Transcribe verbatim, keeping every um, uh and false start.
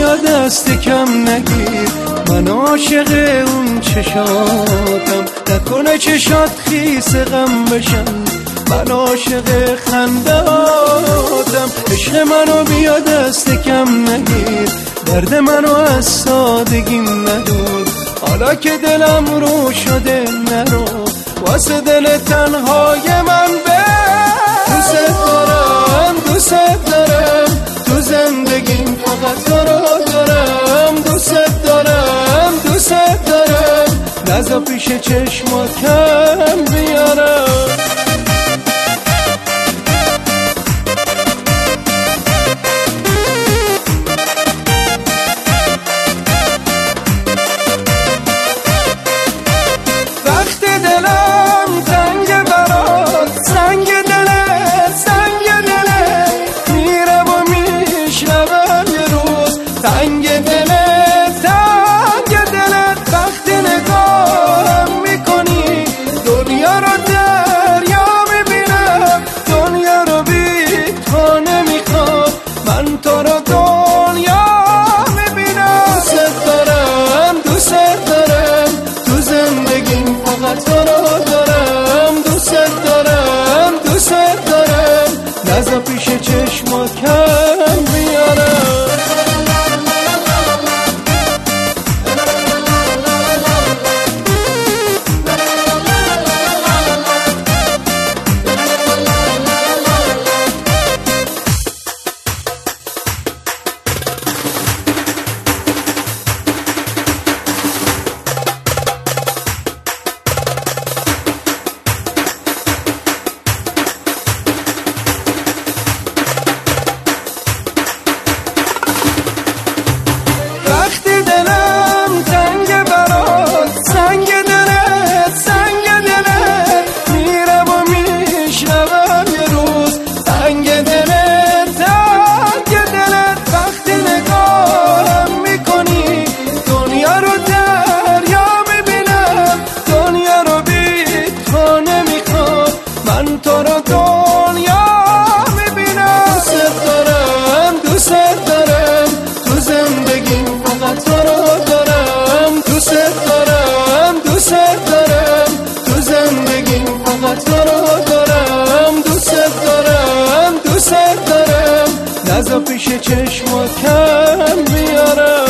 بیا دست کم نگیر، من عاشق اون چشاتم، نکنه چشات خیس غم بشن، من عاشق خنداتم. عشق منو بیا دست کم نگیر، درد منو از سادگیم ندون، حالا که دلم رو شده نرو واسه دل تنهای من به. دوست دارم دوست دارم تو زندگیم فقط تو رو دارم، دوست دارم دوست دارم نزا پیش چشمات کم بیارم. تنگ دلت تنگ دلت وقتی نگاهم میکنی، دنیا رو دریا میبینم، دنیا رو بی تو نمیخوام، من تو رو دنیا میبینم. دوست دارم دوست دارم تو زندگیم فقط تو رو دارم، دوست دارم دوست دارم نزا پیش چشمات کم بیارم. من تو رو دنیا میبینم. دوست دارم دوست دارم تو زندگیم فقط تو رو دارم، دوست دارم دوست دارم تو زندگیم فقط تو رو دارم، دوست دارم دوست دارم نزا پیش چشمات کم بیارم.